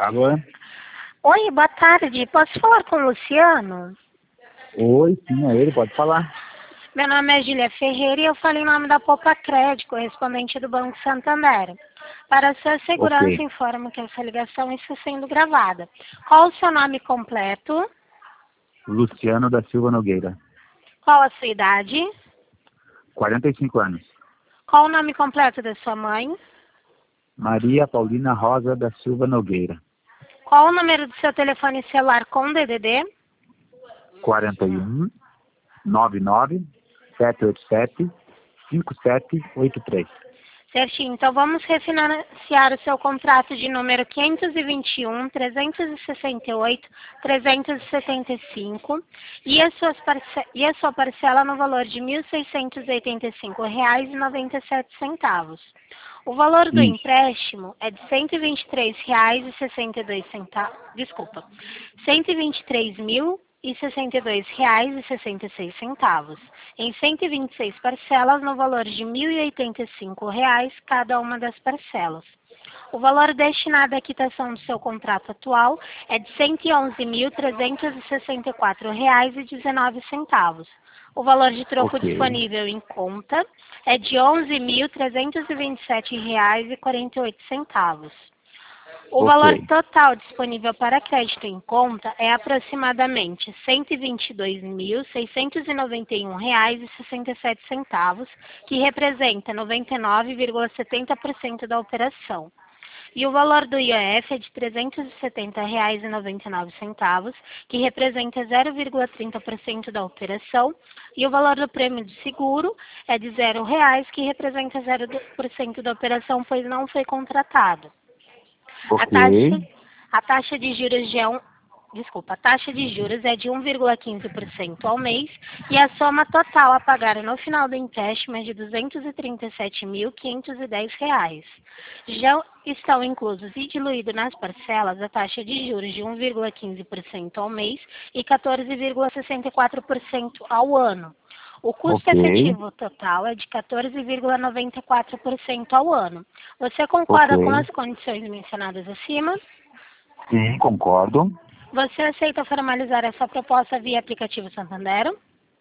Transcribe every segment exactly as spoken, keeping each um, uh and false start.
Alô? Oi, boa tarde. Posso falar com o Luciano? Oi, sim, é ele, pode falar. Meu nome é Julia Ferreira e eu falo em nome da Popa Crédito, correspondente do Banco Santander. Para sua segurança, Ok. informo que essa ligação está sendo gravada. Qual o seu nome completo? Luciano da Silva Nogueira, Qual a sua idade? quarenta e cinco anos. Qual o nome completo da sua mãe? Maria Paulina Rosa da Silva Nogueira, Qual o número do seu telefone celular com D D D? quarenta e um, noventa e nove, sete oito sete, cinco sete oito três. Certinho. Então vamos refinanciar o seu contrato de número quinhentos e vinte e um, trezentos e sessenta e oito, trezentos e setenta e cinco e a, suas parce... e a sua parcela no valor de mil seiscentos e oitenta e cinco reais e noventa e sete centavos. O valor do Isso. empréstimo é de cento e vinte e três reais e sessenta e dois centavos. Desculpa. cento e vinte e três mil e sessenta e dois reais e sessenta e seis centavos, em cento e vinte e seis parcelas no valor de mil e oitenta e cinco reais cada uma das parcelas. O valor destinado à quitação do seu contrato atual é de cento e onze mil trezentos e sessenta e quatro reais e dezenove centavos. O valor de troco Ok. disponível em conta é de onze mil trezentos e vinte e sete reais e quarenta e oito centavos. O Ok. valor total disponível para crédito em conta é aproximadamente cento e vinte e dois mil seiscentos e noventa e um reais e sessenta e sete centavos, que representa noventa e nove vírgula setenta por cento da operação. E o valor do I O F é de trezentos e setenta reais e noventa e nove centavos, que representa zero vírgula trinta por cento da operação. E o valor do prêmio de seguro é de zero reais, que representa zero por cento da operação, pois não foi contratado. A taxa, Ok. a taxa de juros de um, desculpa, a taxa de juros é de um vírgula quinze por cento ao mês e a soma total a pagar no final do empréstimo é de duzentos e trinta e sete mil quinhentos e dez reais. Já estão inclusos e diluídos nas parcelas a taxa de juros de um vírgula quinze por cento ao mês e quatorze vírgula sessenta e quatro por cento ao ano. O custo Ok. efetivo total é de quatorze vírgula noventa e quatro por cento ao ano. Você concorda com Ok. as condições mencionadas acima? Sim, concordo. Você aceita formalizar essa proposta via aplicativo Santander?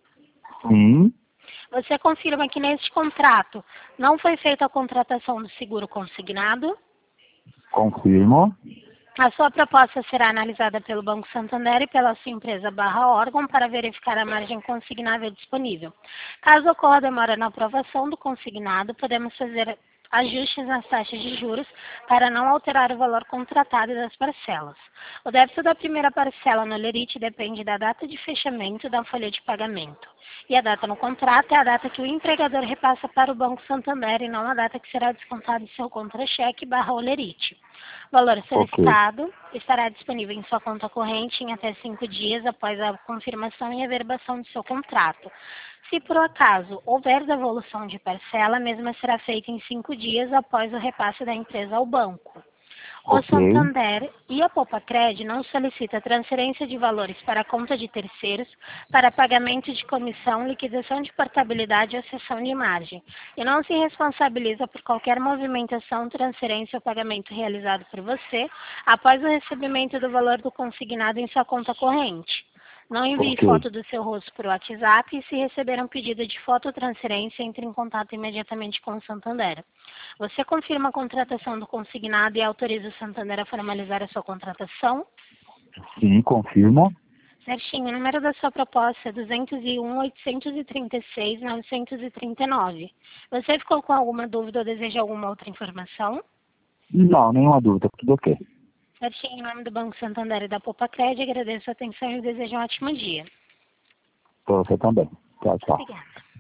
Sim, Você confirma que neste contrato não foi feita a contratação do seguro consignado? confirmo. A sua proposta será analisada pelo Banco Santander e pela sua empresa barra órgão para verificar a margem consignável disponível. Caso ocorra demora na aprovação do consignado, podemos fazer ajustes nas taxas de juros para não alterar o valor contratado das parcelas. O débito da primeira parcela no Lerite depende da data de fechamento da folha de pagamento. E a data no contrato é a data que o empregador repassa para o Banco Santander e não a data que será descontado em seu contra-cheque barra Olerite. O valor Ok. solicitado estará disponível em sua conta corrente em até cinco dias após a confirmação e averbação do seu contrato. Se por acaso houver devolução de parcela, a mesma será feita em cinco dias após o repasse da empresa ao banco. O Ok. Santander e a Popa Crédito não solicita transferência de valores para a conta de terceiros para pagamento de comissão, liquidação de portabilidade ou cessão de margem, e não se responsabiliza por qualquer movimentação, transferência ou pagamento realizado por você após o recebimento do valor do consignado em sua conta corrente. Não envie Ok. foto do seu rosto por WhatsApp e se receber um pedido de foto ou transferência, entre em contato imediatamente com o Santander. Você confirma a contratação do consignado e autoriza o Santander a formalizar a sua contratação? Sim, confirmo. Certinho. O número da sua proposta é duzentos e um, oitocentos e trinta e seis, novecentos e trinta e nove. Você ficou com alguma dúvida ou deseja alguma outra informação? Não, nenhuma dúvida, tudo ok. Certinho. Em nome do Banco Santander e da Popa Crédito, agradeço a atenção e desejo um ótimo dia. Pra você também. Tchau, tchau. Obrigada.